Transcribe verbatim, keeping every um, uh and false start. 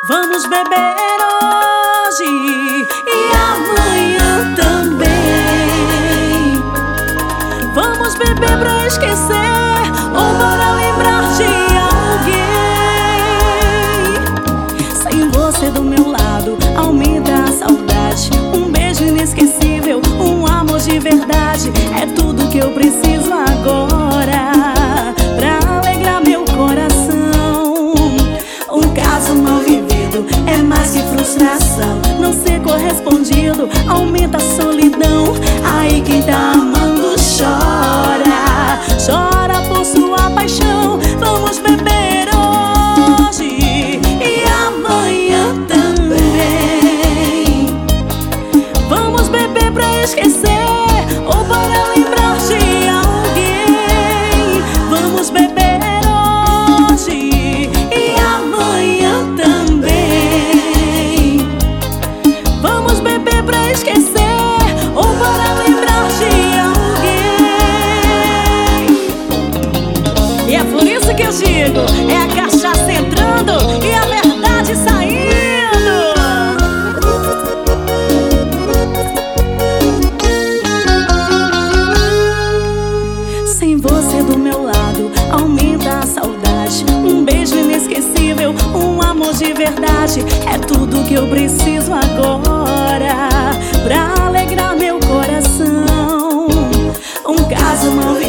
Vamos beber hoje e amanhã também. Vamos beber pra esquecer ou para lembrar de alguém. Sem você do meu lado aumenta a saudade. Um beijo inesquecível, um amor de verdade, é tudo que eu preciso agora pra alegrar meu coração. Um caso mal vivido é mais que frustração. Não ser correspondido aumenta a solidão. Aí quem tá amando chora, chora por sua paixão. Vamos beber hoje e amanhã também. Vamos beber pra esquecer ou para lembrar de alguém. Vamos beber hoje e amanhã também. Vamos beber pra esquecer ou para lembrar de alguém. E é por isso que eu digo, é a cachaça entrando e a verdade saindo. Sem você do meu lado aumenta a saudade. Um beijo inesquecível, um amor de verdade, é tudo que eu preciso agora pra alegrar meu coração. Um caso mal